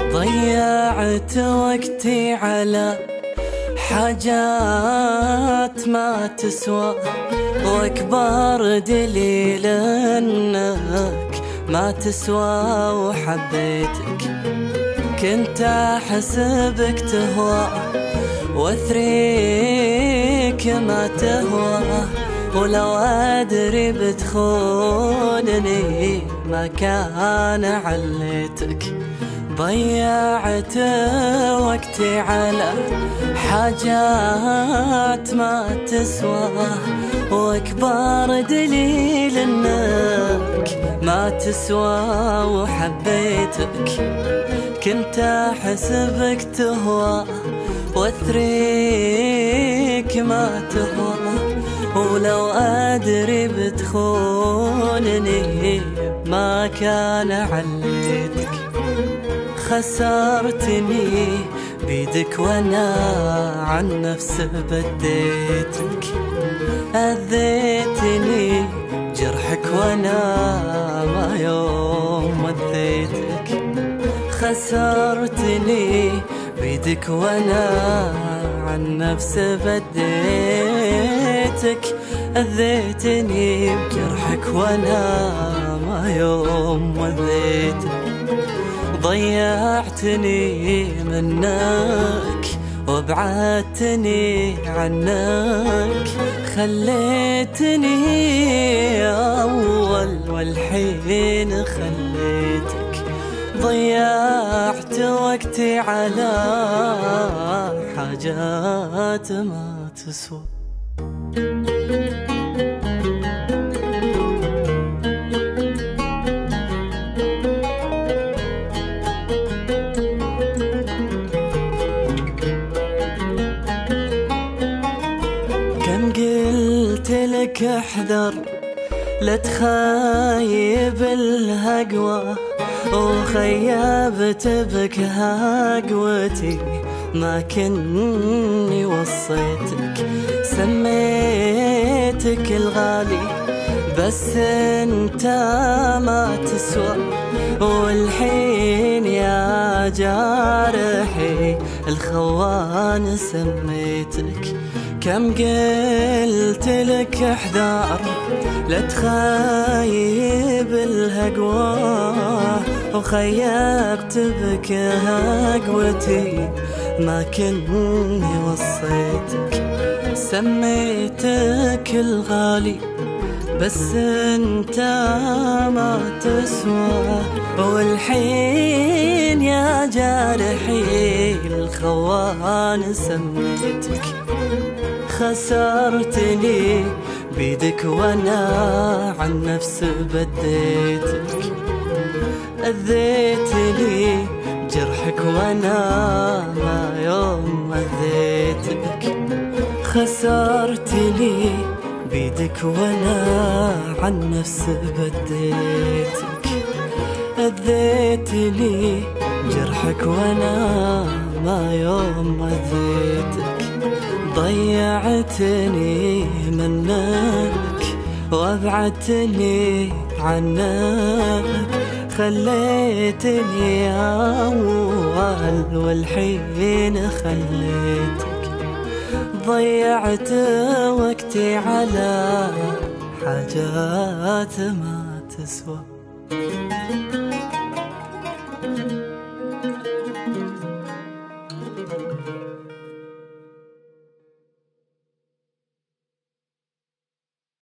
ضيعت وقتي على حاجات ما تسوى، واكبر دليل انك ما تسوى وحبيتك. كنت احسبك تهوى واثريك ما تهوى، ولو ادري بتخونني ما كان عليتك. ضيعت وقتي على حاجات ما تسوى، واكبر دليل انك ما تسوى وحبيتك. كنت احسبك تهوى واثريك ما تهوى، ولو ادري بتخونني ما كان عليتك. خسرتني بيدك وانا عن نفسي بديتك، اذيتني جرحك وانا ما يوم وديتك. خسرتني بيدك وانا عن نفسي بديتك، اذيتني بجرحك وانا ما يوم وديتك. ضيعتني منك وابعدتني عنك، خليتني أول والحين خليتك. ضيعت وقتي على حاجات ما تسوى. قلت لك احذر لا تخيب الهقوة، وخيبت بك هقوتي ما كني وصيتك. سميتك الغالي بس انت ما تسوى، والحين يا جارحي الخوان سميتك. كم قلت لك احذر لا تخيب الهقوة، وخيبت بك هقوتي ما كني وصيتك. سميتك الغالي بس انت ما تسوى، والحين يا جارحي الخوان سميتك. خسرتني بيدك وانا عن نفسي بديتك، اذيتني جرحك وانا ما يوم اذيتك. خسرتني بيدك وانا عن نفسي بديتك، اذيتني جرحك وانا ما يوم اذيتك. ضيعتني منك وابعدتني عنك، خليتني أول والحين خليتك. ضيعت وقتي على حاجات ما تسوى.